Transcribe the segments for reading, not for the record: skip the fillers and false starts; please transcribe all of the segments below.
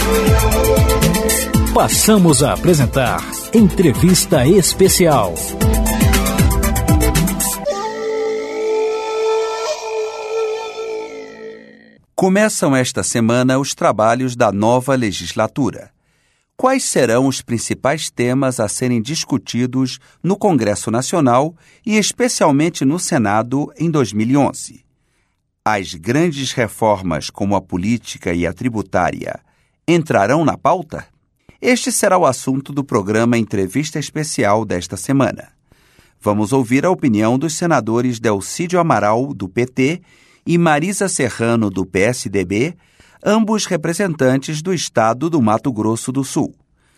Passamos a apresentar Entrevista Especial. Começam esta semana os trabalhos da nova legislatura. Quais serão os principais temas a serem discutidos no Congresso Nacional e especialmente no Senado em 2011? As grandes reformas como a política e a tributária entrarão na pauta? Este será o assunto do programa Entrevista Especial desta semana. Vamos ouvir a opinião dos senadores Delcídio Amaral, do PT, e Marisa Serrano, do PSDB, ambos representantes do estado do Mato Grosso do Sul.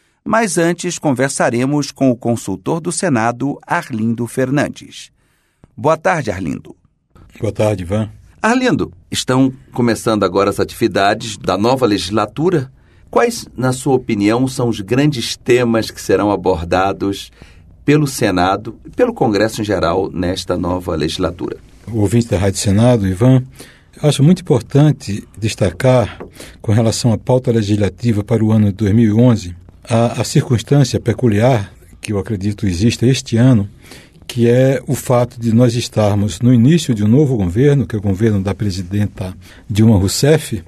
Mas antes conversaremos com o consultor do Senado, Arlindo Fernandes. Boa tarde, Arlindo. Boa tarde, Ivan. Arlindo, estão começando agora as atividades da nova legislatura. Quais, na sua opinião, são os grandes temas que serão abordados pelo Senado e pelo Congresso em geral nesta nova legislatura? O ouvinte da Rádio Senado, Ivan, acho muito importante destacar, com relação à pauta legislativa para o ano de 2011, a circunstância peculiar que eu acredito exista este ano, que é o fato de nós estarmos no início de um novo governo, que é o governo da presidenta Dilma Rousseff,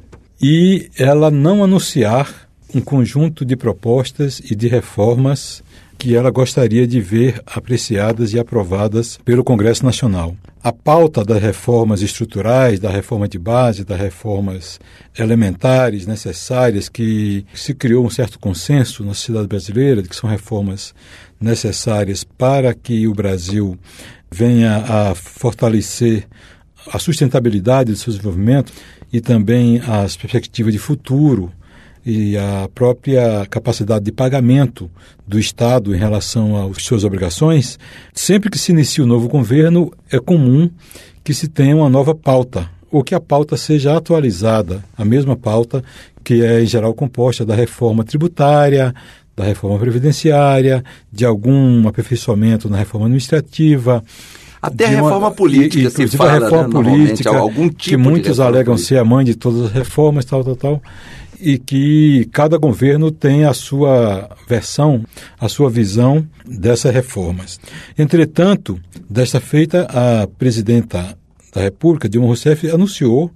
e ela não anunciar um conjunto de propostas e de reformas que ela gostaria de ver apreciadas e aprovadas pelo Congresso Nacional. A pauta das reformas estruturais, da reforma de base, das reformas elementares necessárias, que se criou um certo consenso na sociedade brasileira, de que são reformas necessárias para que o Brasil venha a fortalecer a sustentabilidade do seu desenvolvimento e também as perspectivas de futuro e a própria capacidade de pagamento do Estado em relação às suas obrigações. Sempre que se inicia um novo governo, é comum que se tenha uma nova pauta, ou que a pauta seja atualizada, a mesma pauta que é, em geral, composta da reforma tributária, da reforma previdenciária, de algum aperfeiçoamento na reforma administrativa, até a reforma política se fala, a reforma política, algum tipo que muitos alegam ser a mãe de todas as reformas, tal, e que cada governo tem a sua versão, a sua visão dessas reformas. Entretanto, desta feita, a presidenta da República, Dilma Rousseff, anunciou,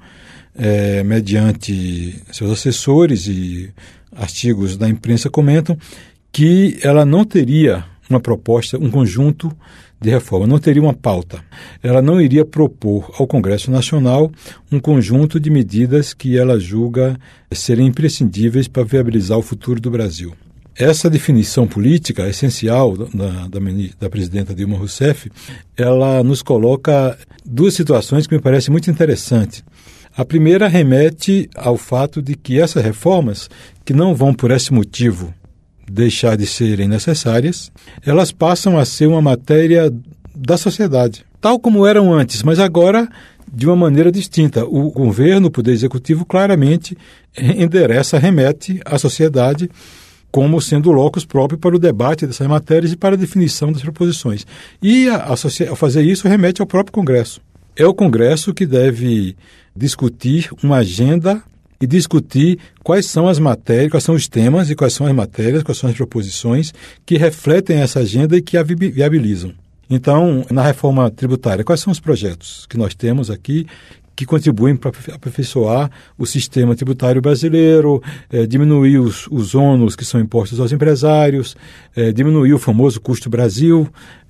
mediante seus assessores e artigos da imprensa comentam, que ela não teria uma proposta, um conjunto de reforma, não teria uma pauta. Ela não iria propor ao Congresso Nacional um conjunto de medidas que ela julga serem imprescindíveis para viabilizar o futuro do Brasil. Essa definição política essencial da presidenta Dilma Rousseff, ela nos coloca duas situações que me parecem muito interessantes. A primeira remete ao fato de que essas reformas, que não vão por esse motivo deixar de serem necessárias, elas passam a ser uma matéria da sociedade, tal como eram antes, mas agora de uma maneira distinta. O governo, o Poder Executivo, claramente endereça, remete à sociedade como sendo o locus próprio para o debate dessas matérias e para a definição das proposições. E ao fazer isso, remete ao próprio Congresso. É o Congresso que deve discutir uma agenda e discutir quais são as matérias, quais são os temas e quais são as matérias, quais são as proposições que refletem essa agenda e que a viabilizam. Então, na reforma tributária, quais são os projetos que nós temos aqui que contribuem para aperfeiçoar o sistema tributário brasileiro, diminuir os ônus que são impostos aos empresários, diminuir o famoso custo Brasil,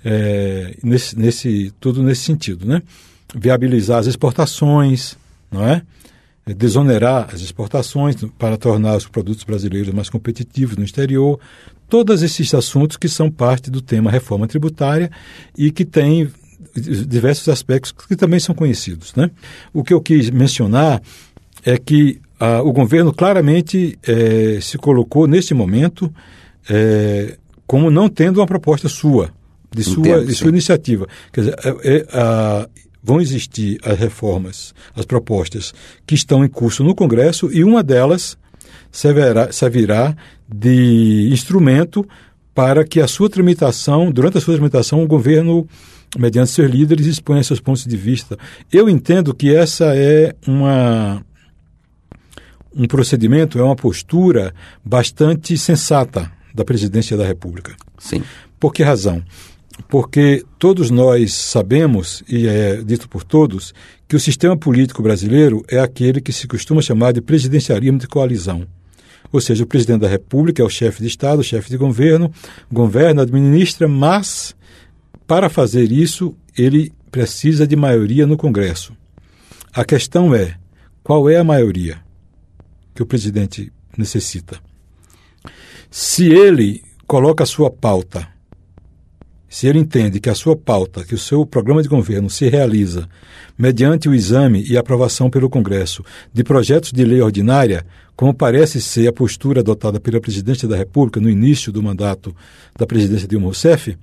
tudo nesse sentido, né? Viabilizar as exportações, não é? Desonerar as exportações para tornar os produtos brasileiros mais competitivos no exterior. Todos esses assuntos que são parte do tema reforma tributária e que têm diversos aspectos que também são conhecidos, né? O que eu quis mencionar é que o governo claramente se colocou, neste momento, como não tendo uma proposta de sua iniciativa. Quer dizer, vão existir as reformas, as propostas que estão em curso no Congresso e uma delas servirá de instrumento para que durante a sua tramitação, o governo, mediante seus líderes, exponha seus pontos de vista. Eu entendo que essa é um procedimento, é uma postura bastante sensata da Presidência da República. Sim. Por que razão? Porque todos nós sabemos, e é dito por todos, que o sistema político brasileiro é aquele que se costuma chamar de presidencialismo de coalizão. Ou seja, o presidente da República é o chefe de Estado, o chefe de governo, governa, administra, mas para fazer isso ele precisa de maioria no Congresso. A questão é, qual é a maioria que o presidente necessita? Se ele coloca a sua pauta, se ele entende que a sua pauta, que o seu programa de governo se realiza mediante o exame e aprovação pelo Congresso de projetos de lei ordinária, como parece ser a postura adotada pela Presidência da República no início do mandato da presidência Dilma Rousseff,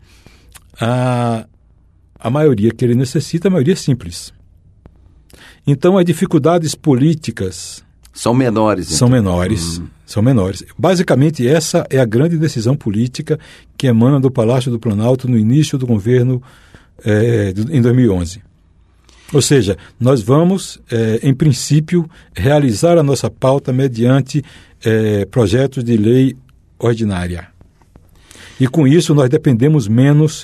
a maioria que ele necessita é a maioria simples. Então, as dificuldades políticas são menores. São menores. Basicamente, essa é a grande decisão política que emana do Palácio do Planalto no início do governo em 2011. Ou seja, nós vamos, em princípio, realizar a nossa pauta mediante projetos de lei ordinária. E com isso nós dependemos menos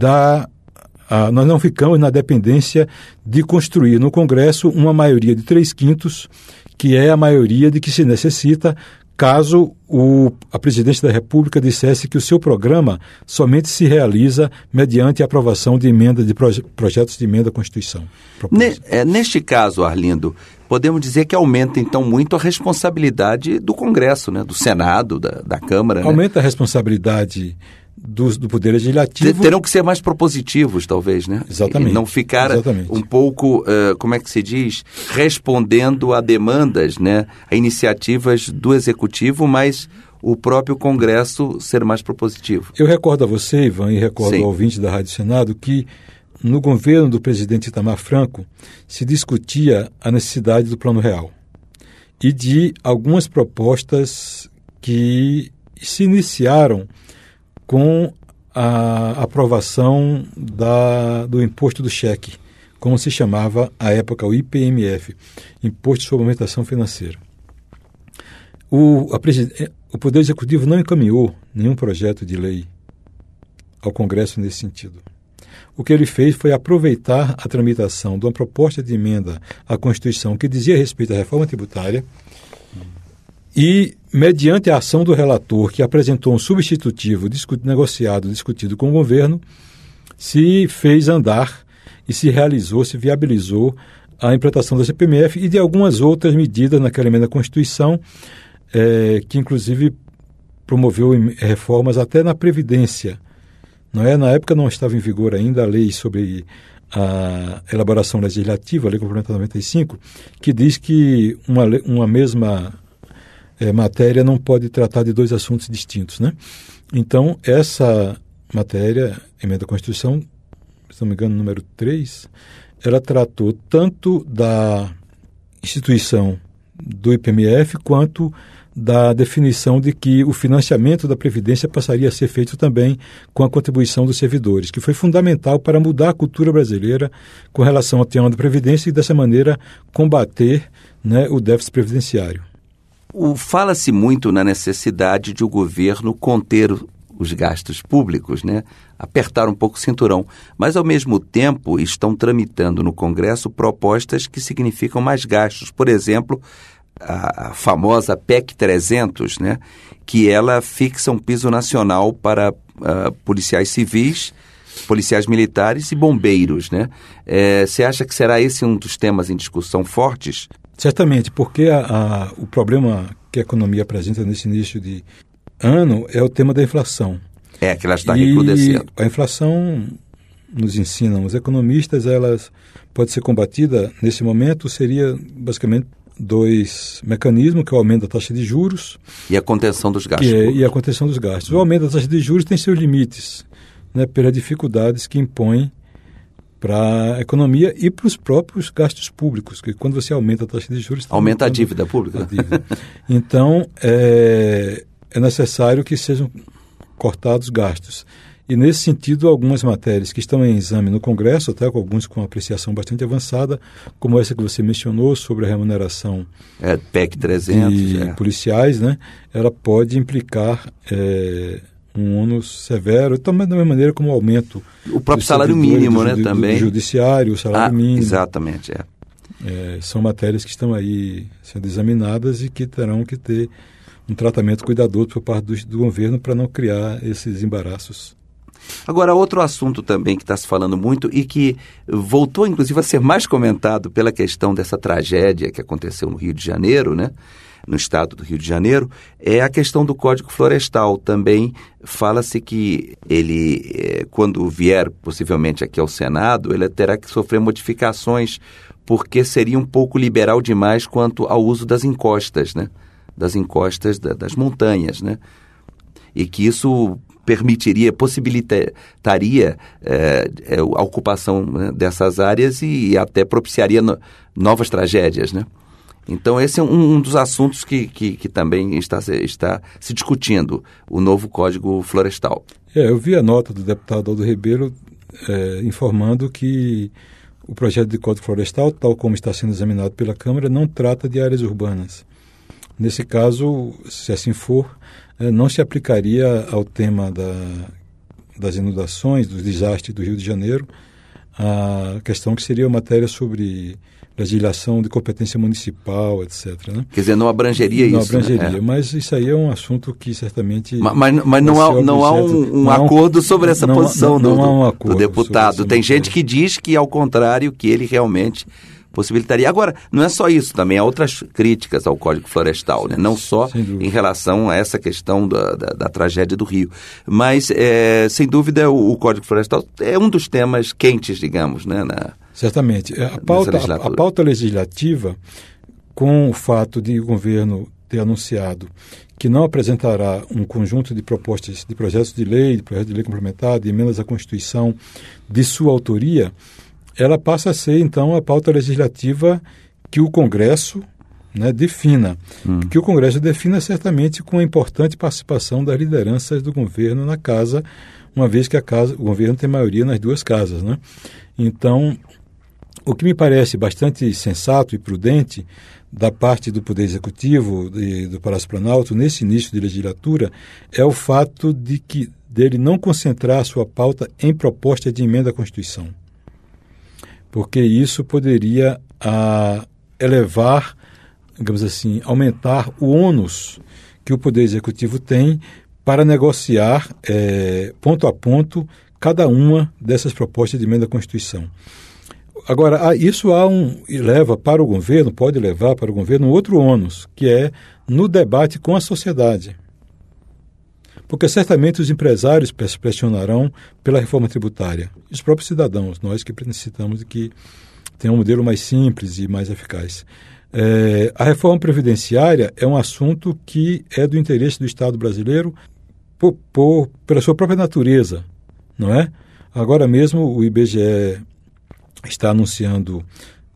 nós não ficamos na dependência de construir no Congresso uma maioria de 3/5, que é a maioria de que se necessita caso a Presidência da República dissesse que o seu programa somente se realiza mediante a aprovação de projetos de emenda à Constituição. Neste caso, Arlindo, podemos dizer que aumenta então muito a responsabilidade do Congresso, né? Do Senado, da Câmara. Aumenta, né? A responsabilidade do Poder Legislativo. Terão que ser mais propositivos, talvez, né? Exatamente. E não ficar um pouco, como é que se diz, respondendo a demandas, né? A iniciativas do Executivo, mas o próprio Congresso ser mais propositivo. Eu recordo a você, Ivan, e recordo ao ouvinte da Rádio Senado, que no governo do presidente Itamar Franco se discutia a necessidade do Plano Real e de algumas propostas que se iniciaram com a aprovação do imposto do cheque, como se chamava à época o IPMF, Imposto sobre Movimentação Financeira. O Poder Executivo não encaminhou nenhum projeto de lei ao Congresso nesse sentido. O que ele fez foi aproveitar a tramitação de uma proposta de emenda à Constituição que dizia respeito à reforma tributária e, mediante a ação do relator, que apresentou um substitutivo discutido com o governo, se fez andar e se viabilizou a implantação da CPMF e de algumas outras medidas naquela emenda à Constituição, que inclusive promoveu reformas até na Previdência. Na época não estava em vigor ainda a lei sobre a elaboração legislativa, a Lei Complementar 95, que diz que uma mesma matéria não pode tratar de dois assuntos distintos, né? Então, essa matéria, emenda à Constituição, se não me engano, número 3, ela tratou tanto da instituição do IPMF quanto da definição de que o financiamento da Previdência passaria a ser feito também com a contribuição dos servidores, que foi fundamental para mudar a cultura brasileira com relação ao tema da Previdência e, dessa maneira, combater, né, o déficit previdenciário. Fala-se muito na necessidade de o governo conter os gastos públicos, né? Apertar um pouco o cinturão, mas ao mesmo tempo estão tramitando no Congresso propostas que significam mais gastos. Por exemplo, a famosa PEC 300, né? Que ela fixa um piso nacional para policiais civis, policiais militares e bombeiros, né? Você acha que será esse um dos temas em discussão fortes? Certamente, porque o problema que a economia apresenta nesse início de ano é o tema da inflação. Que ela está recrudescendo. A inflação, nos ensinam os economistas, ela pode ser combatida, nesse momento, seria basicamente dois mecanismos, que é o aumento da taxa de juros e a contenção dos gastos. E a contenção dos gastos. O aumento da taxa de juros tem seus limites, né, pelas dificuldades que impõe para a economia e para os próprios gastos públicos, que quando você aumenta a taxa de juros... Aumenta a dívida pública. Então, é necessário que sejam cortados gastos. E, nesse sentido, algumas matérias que estão em exame no Congresso, até com alguns com apreciação bastante avançada, como essa que você mencionou sobre a remuneração PEC 300, de policiais, né? Ela pode implicar um ônus severo, também da mesma maneira como o aumento o próprio salário mínimo, né, também. Do judiciário, o salário mínimo. Exatamente, são matérias que estão aí sendo examinadas e que terão que ter um tratamento cuidadoso por parte do governo para não criar esses embaraços. Agora, outro assunto também que está se falando muito e que voltou, inclusive, a ser mais comentado pela questão dessa tragédia que aconteceu no Rio de Janeiro, né? No estado do Rio de Janeiro, é a questão do Código Florestal. Também fala-se que ele, quando vier possivelmente aqui ao Senado, ele terá que sofrer modificações porque seria um pouco liberal demais quanto ao uso das encostas, né? Das encostas das montanhas, né? E que isso possibilitaria a ocupação, né, dessas áreas e até propiciaria novas tragédias, né? Então, esse é um dos assuntos que também está se discutindo, o novo Código Florestal. Eu vi a nota do deputado Aldo Rebelo informando que o projeto de Código Florestal, tal como está sendo examinado pela Câmara, não trata de áreas urbanas. Nesse caso, se assim for, não se aplicaria ao tema das inundações, dos desastres do Rio de Janeiro, a questão que seria uma matéria sobre legislação de competência municipal, etc. Né? Quer dizer, não abrangeria isso. Não abrangeria, mas isso aí é um assunto que certamente... Mas não há um acordo sobre essa posição do deputado. Tem gente que diz que, ao contrário, que ele realmente possibilitaria. Agora, não é só isso, também há outras críticas ao Código Florestal, né? Não só em relação a essa questão da tragédia do Rio. Mas, sem dúvida, o Código Florestal é um dos temas quentes, digamos, né? Certamente. A pauta legislativa, com o fato de o governo ter anunciado que não apresentará um conjunto de propostas, de projetos de lei complementar, de emendas à Constituição de sua autoria, ela passa a ser, então, a pauta legislativa que o Congresso, né, defina. Que o Congresso defina certamente com a importante participação das lideranças do governo na casa, uma vez que o governo tem maioria nas duas casas, né? Então, o que me parece bastante sensato e prudente da parte do Poder Executivo e do Palácio Planalto nesse início de legislatura é o fato dele não concentrar a sua pauta em proposta de emenda à Constituição. Porque isso poderia elevar, digamos assim, aumentar o ônus que o Poder Executivo tem para negociar ponto a ponto cada uma dessas propostas de emenda à Constituição. Agora, isso pode levar para o governo outro ônus, que é no debate com a sociedade. Porque certamente os empresários pressionarão pela reforma tributária. Os próprios cidadãos, nós que necessitamos de que tenha um modelo mais simples e mais eficaz. A reforma previdenciária é um assunto que é do interesse do Estado brasileiro pela sua própria natureza, não é? Agora mesmo o IBGE está anunciando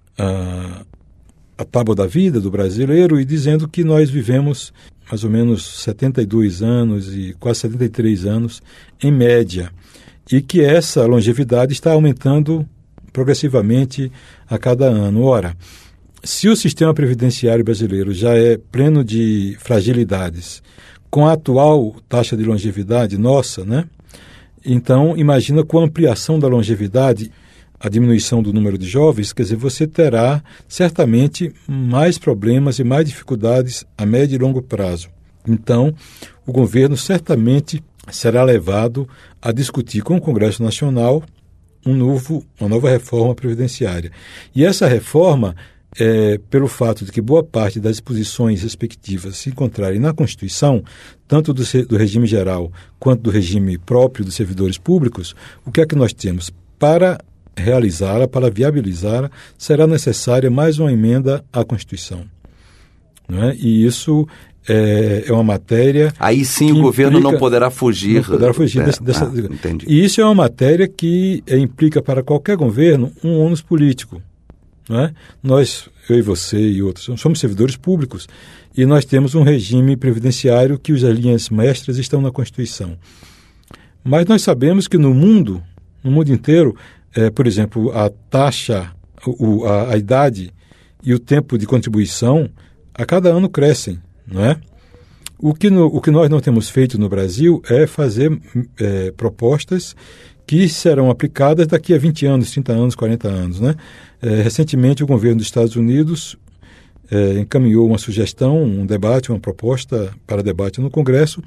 a tábua da vida do brasileiro e dizendo que nós vivemos mais ou menos 72 anos e quase 73 anos em média, e que essa longevidade está aumentando progressivamente a cada ano. Ora, se o sistema previdenciário brasileiro já é pleno de fragilidades, com a atual taxa de longevidade nossa, né? Então, imagina com a ampliação da longevidade, a diminuição do número de jovens, quer dizer, você terá certamente mais problemas e mais dificuldades a médio e longo prazo. Então, o governo certamente será levado a discutir com o Congresso Nacional uma nova reforma previdenciária. E essa reforma, pelo fato de que boa parte das disposições respectivas se encontrarem na Constituição, tanto do regime geral quanto do regime próprio dos servidores públicos, o que é que nós temos? Para realizá-la, para viabilizá-la, será necessária mais uma emenda à Constituição. Não é? E isso é uma matéria... Aí sim o governo não poderá fugir. Não poderá fugir dessa... Entendi. E isso é uma matéria que implica para qualquer governo um ônus político. Não é? Nós, eu e você e outros, somos servidores públicos e nós temos um regime previdenciário que as linhas mestras estão na Constituição. Mas nós sabemos que no mundo inteiro, por exemplo, a taxa, a idade e o tempo de contribuição a cada ano crescem, não é? O que nós não temos feito no Brasil é fazer propostas que serão aplicadas daqui a 20 anos, 30 anos, 40 anos, né? Recentemente, o governo dos Estados Unidos encaminhou uma sugestão, um debate, uma proposta para debate no Congresso,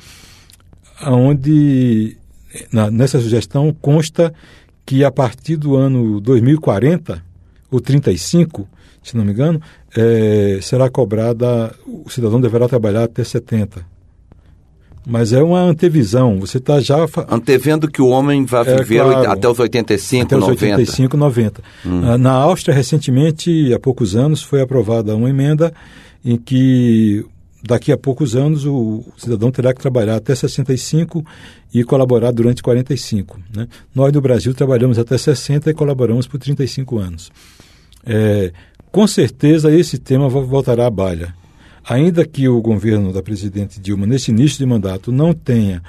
onde nessa sugestão consta que a partir do ano 2040, ou 35, se não me engano, será cobrada, o cidadão deverá trabalhar até 70. Mas é uma antevisão, você está já... Antevendo que o homem vai viver claro, até os 85, até 90. Até os 85, 90. Na Áustria, recentemente, há poucos anos, foi aprovada uma emenda em que daqui a poucos anos o cidadão terá que trabalhar até 65 e colaborar durante 45. Né? Nós, no Brasil, trabalhamos até 60 e colaboramos por 35 anos. Com certeza, esse tema voltará à baila. Ainda que o governo da presidente Dilma, nesse início de mandato, não tenha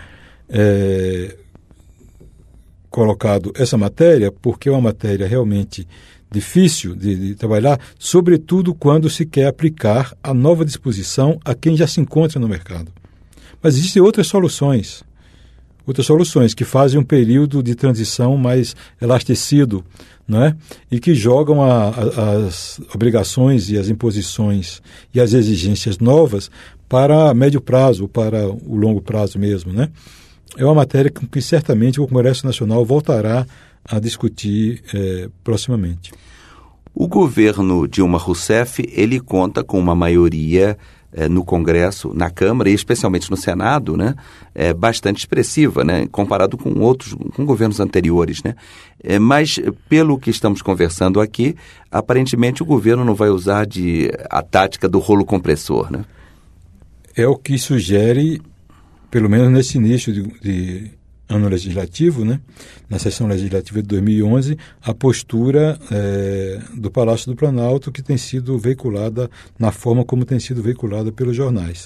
colocado essa matéria, porque é uma matéria realmente difícil de trabalhar, sobretudo quando se quer aplicar a nova disposição a quem já se encontra no mercado. Mas existem outras soluções que fazem um período de transição mais elastecido, não é? E que jogam as obrigações e as imposições e as exigências novas para médio prazo, para o longo prazo mesmo, né? É uma matéria que certamente o Congresso Nacional voltará a discutir proximamente. O governo Dilma Rousseff, ele conta com uma maioria no Congresso, na Câmara e especialmente no Senado, né, bastante expressiva, né, comparado com governos anteriores, né? Mas, pelo que estamos conversando aqui, aparentemente o governo não vai usar a tática do rolo compressor, né? É o que sugere, pelo menos nesse início de ano legislativo, né, na sessão legislativa de 2011, a postura do Palácio do Planalto, que tem sido veiculada na forma como tem sido veiculada pelos jornais.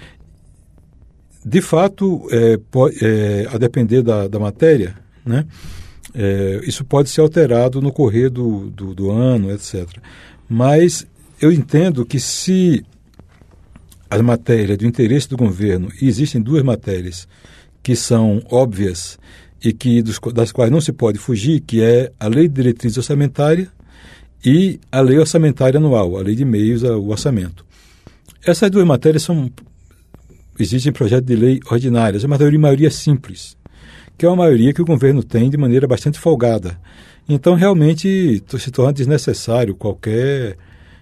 De fato, a depender da matéria, né, isso pode ser alterado no correr do ano, etc. Mas eu entendo que se a matéria do interesse do governo, e existem duas matérias que são óbvias e das quais não se pode fugir, que é a Lei de Diretriz Orçamentária e a Lei Orçamentária Anual, a Lei de Meios ao Orçamento. Essas duas matérias existem projetos de lei ordinárias, é uma maioria simples, que é uma maioria que o governo tem de maneira bastante folgada. Então, realmente, se torna desnecessário qualquer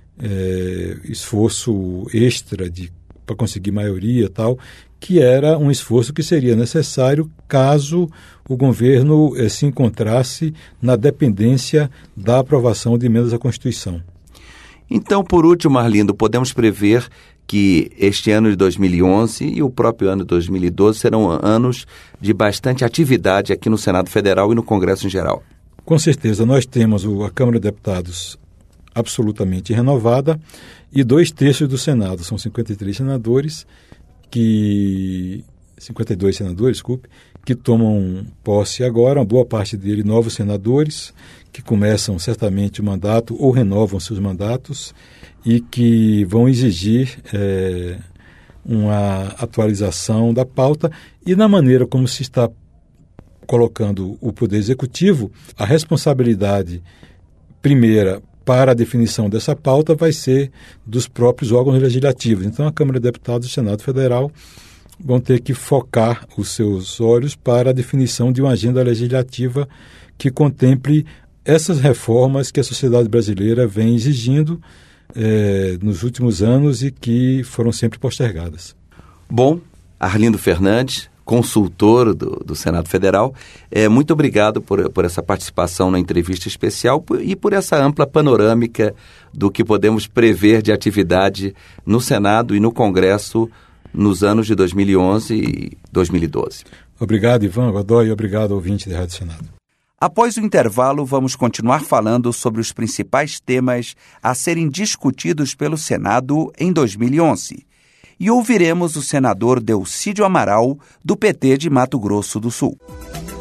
esforço extra para conseguir maioria e tal, que era um esforço que seria necessário caso o governo se encontrasse na dependência da aprovação de emendas à Constituição. Então, por último, Arlindo, podemos prever que este ano de 2011 e o próprio ano de 2012 serão anos de bastante atividade aqui no Senado Federal e no Congresso em geral. Com certeza, nós temos a Câmara de Deputados absolutamente renovada e 2/3 do Senado, são 53 senadores, 52 senadores, que tomam posse agora, uma boa parte deles novos senadores, que começam certamente o mandato ou renovam seus mandatos e que vão exigir uma atualização da pauta e na maneira como se está colocando o Poder Executivo, a responsabilidade primeira para a definição dessa pauta vai ser dos próprios órgãos legislativos. Então, a Câmara de Deputados e o Senado Federal vão ter que focar os seus olhos para a definição de uma agenda legislativa que contemple essas reformas que a sociedade brasileira vem exigindo nos últimos anos e que foram sempre postergadas. Bom, Arlindo Fernandes, consultor do Senado Federal, muito obrigado por essa participação na entrevista especial e por essa ampla panorâmica do que podemos prever de atividade no Senado e no Congresso nos anos de 2011 e 2012. Obrigado, Ivan Godoy, e obrigado, ouvinte da Rádio Senado. Após o intervalo, vamos continuar falando sobre os principais temas a serem discutidos pelo Senado em 2011. e ouviremos o senador Delcídio Amaral, do PT de Mato Grosso do Sul.